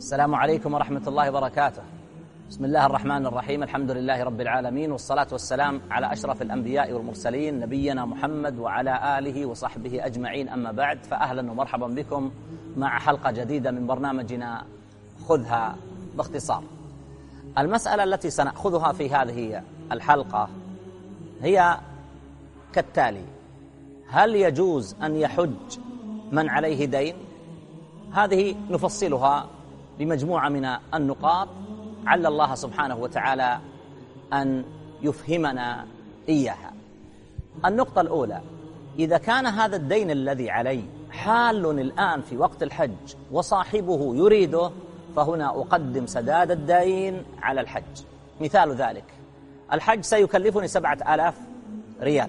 السلام عليكم ورحمة الله وبركاته. بسم الله الرحمن الرحيم. الحمد لله رب العالمين، والصلاة والسلام على أشرف الأنبياء والمرسلين نبينا محمد وعلى آله وصحبه أجمعين، أما بعد، فأهلا ومرحبا بكم مع حلقة جديدة من برنامجنا خذها باختصار. المسألة التي سنأخذها في هذه الحلقة هي كالتالي: هل يجوز أن يحج من عليه دين؟ هذه نفصلها بمجموعة من النقاط عل الله سبحانه وتعالى أن يفهمنا إياها. النقطة الأولى: إذا كان هذا الدين الذي علي حال الآن في وقت الحج وصاحبه يريده، فهنا أقدم سداد الدين على الحج. مثال ذلك: الحج سيكلفني 7000 ريال،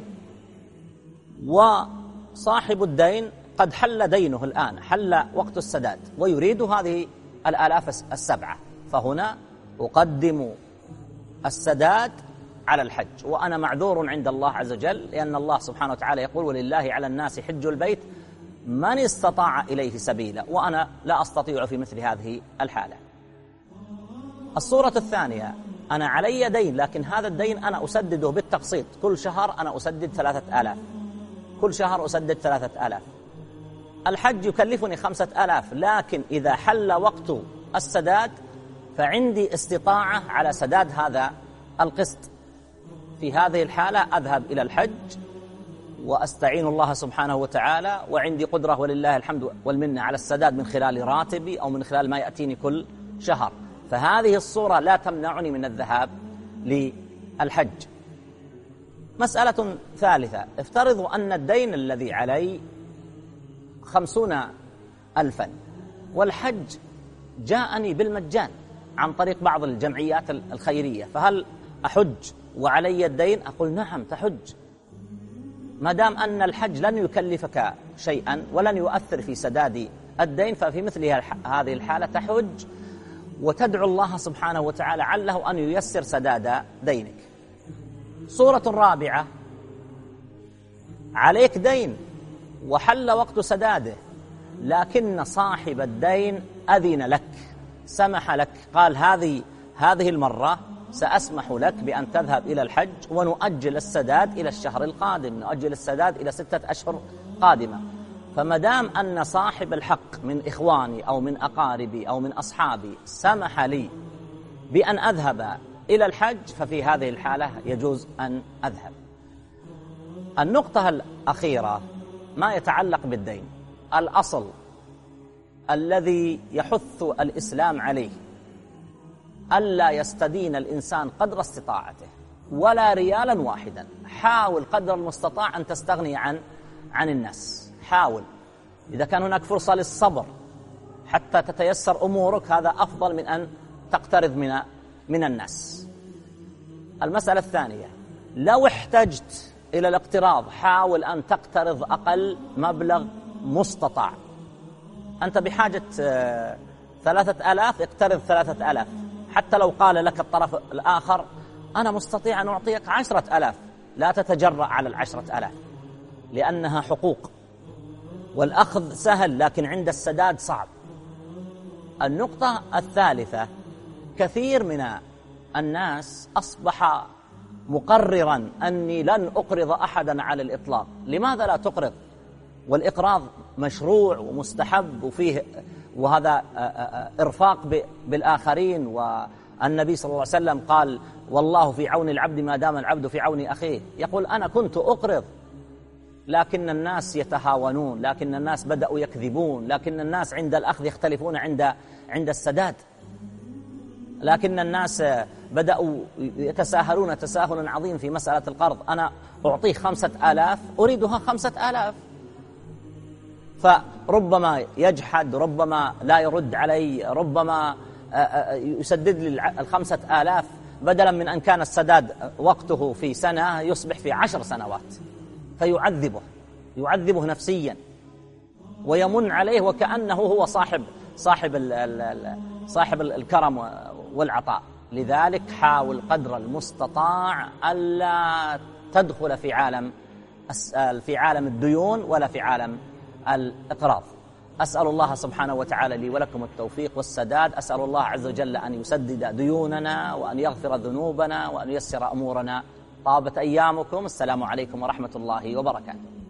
وصاحب الدين قد حل دينه الآن، حل وقت السداد ويريد هذه 7,000، فهنا أقدم السداد على الحج، وأنا معذور عند الله عز وجل، لأن الله سبحانه وتعالى يقول: ولله على الناس حج البيت من استطاع إليه سبيلا، وأنا لا أستطيع في مثل هذه الحالة. الصورة الثانية: أنا علي دين، لكن هذا الدين أنا أسدده بالتقسيط، كل شهر أنا أسدد 3000، كل شهر أسدد 3000. الحج يكلفني 5000، لكن إذا حل وقت السداد فعندي استطاعة على سداد هذا القسط. في هذه الحالة أذهب إلى الحج وأستعين الله سبحانه وتعالى، وعندي قدرة ولله الحمد والمنة على السداد من خلال راتبي أو من خلال ما يأتيني كل شهر، فهذه الصورة لا تمنعني من الذهاب للحج. مسألة ثالثة: افترضوا أن الدين الذي علي 50,000 والحج جاءني بالمجان عن طريق بعض الجمعيات الخيرية، فهل أحج وعلي الدين؟ أقول نعم تحج، ما دام أن الحج لن يكلفك شيئا ولن يؤثر في سداد الدين، ففي مثل هذه الحالة تحج وتدعو الله سبحانه وتعالى عله أن ييسر سداد دينك. صورة رابعة: عليك دين وحل وقت سداده، لكن صاحب الدين أذن لك، سمح لك، قال هذه المرة سأسمح لك بأن تذهب إلى الحج ونؤجل السداد إلى الشهر القادم، نؤجل السداد إلى 6 أشهر قادمة. فمدام أن صاحب الحق من إخواني أو من أقاربي أو من أصحابي سمح لي بأن أذهب إلى الحج، ففي هذه الحالة يجوز أن أذهب. النقطة الأخيرة ما يتعلق بالدين. الأصل الذي يحث الإسلام عليه ألا يستدين الإنسان قدر استطاعته ولا ريالا واحدا. حاول قدر المستطاع أن تستغني عن الناس، حاول. إذا كان هناك فرصة للصبر حتى تتيسر أمورك، هذا أفضل من أن تقترض من الناس. المسألة الثانية: لو احتجت إلى الاقتراض حاول أن تقترض أقل مبلغ مستطاع. أنت بحاجة 3000، اقترض 3000، حتى لو قال لك الطرف الآخر أنا مستطيع أن أعطيك 10,000، لا تتجرأ على 10,000 لأنها حقوق، والأخذ سهل لكن عند السداد صعب. النقطة الثالثة: كثير من الناس أصبح مقررا أني لن أقرض أحدا على الإطلاق. لماذا لا تقرض؟ والإقراض مشروع ومستحب وفيه، وهذا إرفاق بالآخرين، والنبي صلى الله عليه وسلم قال: والله في عون العبد ما دام العبد في عون أخيه. يقول أنا كنت أقرض، لكن الناس يتهاونون، لكن الناس بدأوا يكذبون، لكن الناس عند الأخذ يختلفون عند السداد، لكن الناس بدأوا يتساهلون تساهلا عظيم في مسألة القرض. أنا أعطيه 5000 أريدها 5000، فربما يجحد، ربما لا يرد علي، ربما يسدد لي 5000 بدلا من أن كان السداد وقته في سنة يصبح في 10 سنوات، فيعذبه نفسيا ويمن عليه وكأنه هو صاحب الكرم والعطاء. لذلك حاول قدر المستطاع ألا تدخل في عالم الديون ولا في عالم الإقراض. أسأل الله سبحانه وتعالى لي ولكم التوفيق والسداد. أسأل الله عز وجل أن يسدد ديوننا وأن يغفر ذنوبنا وأن ييسر أمورنا. طابت أيامكم. السلام عليكم ورحمة الله وبركاته.